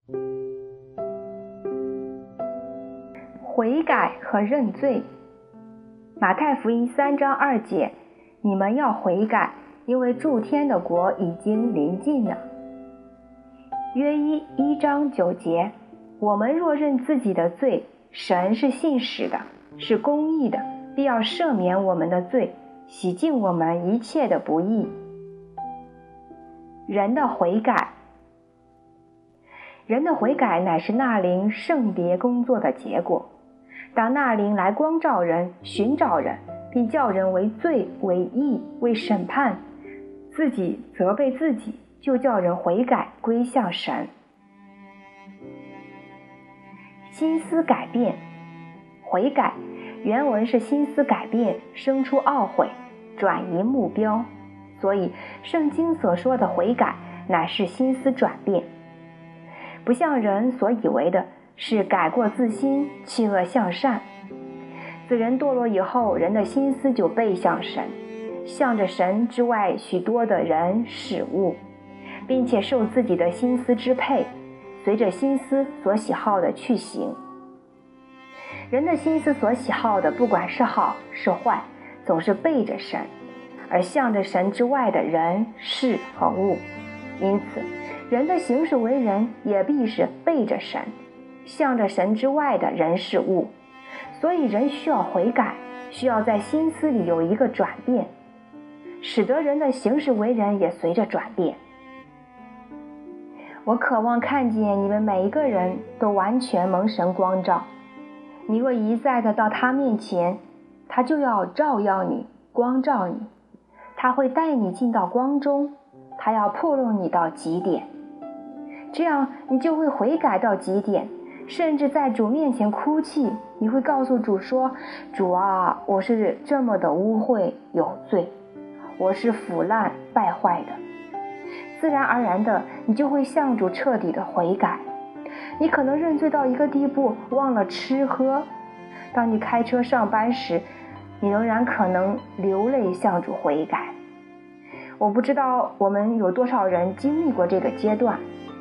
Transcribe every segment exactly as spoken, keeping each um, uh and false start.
悔改和认罪。马太福音三章二节，你们要悔改，因为诸天的国已经临近了。约一一章九节，我们若认自己的罪，神是信实的，是公义的，必要赦免我们的罪，洗净我们一切的不义。人的悔改，人的悔改乃是那灵圣别工作的结果。当那灵来光照人、寻找人，并叫人为罪、为义、为审判，自己责备自己，就叫人悔改归向神。心思改变，悔改原文是心思改变，生出懊悔，转移目标，所以圣经所说的悔改乃是心思转变，不像人所以为的是改过自新，弃恶向善。自人堕落以后，人的心思就背向神，向着神之外许多的人事物，并且受自己的心思支配，随着心思所喜好的去行。人的心思所喜好的，不管是好是坏，总是背着神，而向着神之外的人事和物。因此人的行事为人也必是背着神，向着神之外的人事物。所以人需要悔改，需要在心思里有一个转变，使得人的行事为人也随着转变。我渴望看见你们每一个人都完全蒙神光照。你若一再的到他面前，他就要照耀你，光照你，他会带你进到光中，他要破露你到极点，这样你就会悔改到极点，甚至在主面前哭泣。你会告诉主说，主啊，我是这么的污秽有罪，我是腐烂败坏的。自然而然的，你就会向主彻底的悔改。你可能认罪到一个地步，忘了吃喝。当你开车上班时，你仍然可能流泪向主悔改。我不知道我们有多少人经历过这个阶段。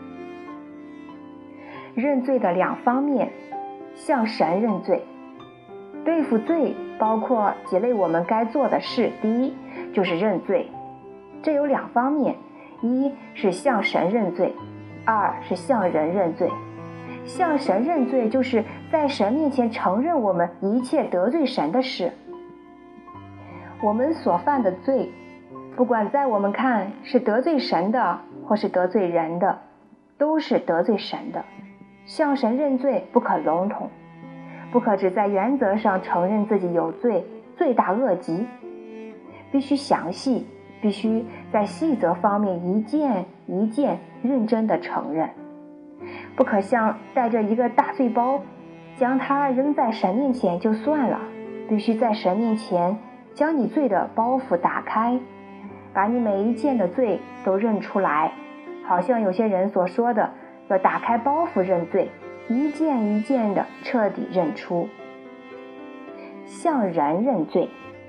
认罪的两方面，向神认罪。对付罪包括几类我们该做的事。第一就是认罪，这有两方面，一是向神认罪，二是向人认罪。向神认罪就是在神面前承认我们一切得罪神的事。我们所犯的罪，不管在我们看是得罪神的或是得罪人的，都是得罪神的。向神认罪不可笼统，不可只在原则上承认自己有罪，罪大恶极，必须详细，必须在细则方面一件一件认真地承认，不可像带着一个大罪包，将它扔在神面前就算了，必须在神面前将你罪的包袱打开，把你每一件的罪都认出来，好像有些人所说的要打开包袱认罪，一件一件的彻底认出。向人认罪，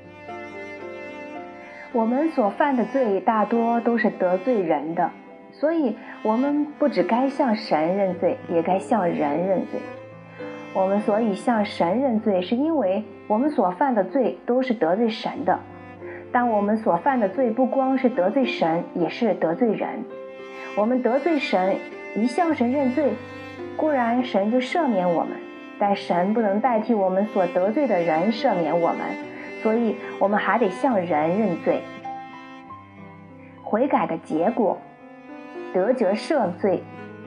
我们所犯的罪大多都是得罪人的，所以我们不只该向神认罪，也该向人认罪。我们所以向神认罪，是因为我们所犯的罪都是得罪神的，但我们所犯的罪不光是得罪神，也是得罪人。我们得罪神，一向神认罪，固然神就赦免我们，但神不能代替我们所得罪的人赦免我们，所以我们还得向人认罪。悔改的结果，得着赦罪。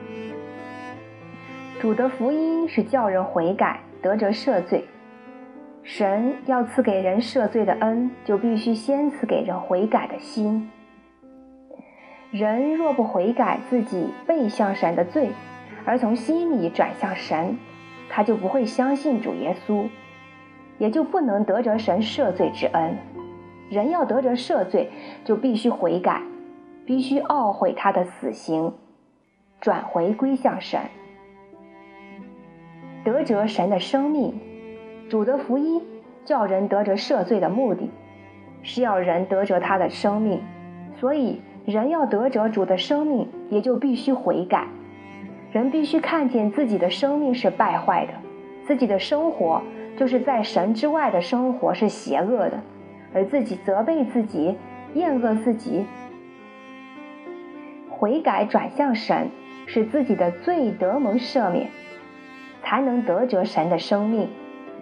主的福音是叫人悔改，得着赦罪。神要赐给人赦罪的恩，就必须先赐给人悔改的心。人若不悔改自己背向神的罪，而从心里转向神，他就不会相信主耶稣，也就不能得着神赦罪之恩。人要得着赦罪，就必须悔改，必须懊悔他的死刑，转回归向神，得着神的生命。主的福音叫人得着赦罪的目的，是要人得着他的生命，所以人要得着主的生命，也就必须悔改。 人必须看见自己的生命是败坏的，自己的生活就是在神之外的生活是邪恶的，而自己责备自己，厌恶自己，悔改转向神，使自己的罪得蒙赦免，才能得着神的生命，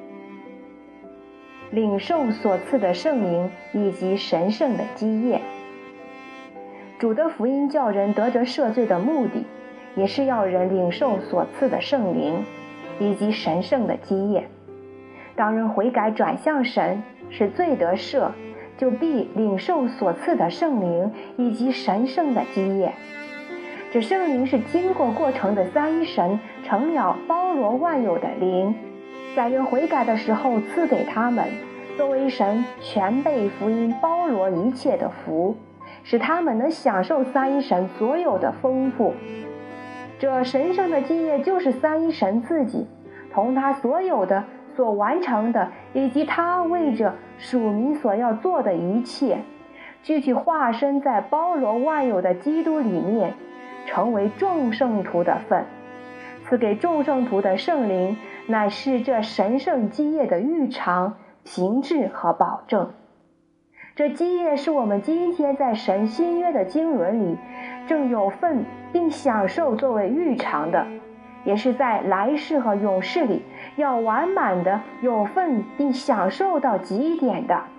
领受所赐的圣灵以及神圣的基业。主的福音叫人得着赦罪的目的，也是要人领受所赐的圣灵以及神圣的基业。当人悔改转向神，使罪得赦，就必领受所赐的圣灵以及神圣的基业。这圣灵是经过过程的三一神成了包罗万有的灵，在人悔改的时候赐给他们，作为神全备福音包罗一切的福，使他们能享受三一神所有的丰富。这神圣的基业就是三一神自己，同他所有的所完成的，以及他为着属民所要做的一切，具体化身在包罗万有的基督里面，成为众圣徒的份。赐给众圣徒的圣灵，乃是这神圣基业的预尝、凭据和保证。这基业是我们今天在神新约的经纶里正有份并享受作为预尝的，也是在来世和永世里要完满的有份并享受到极点的。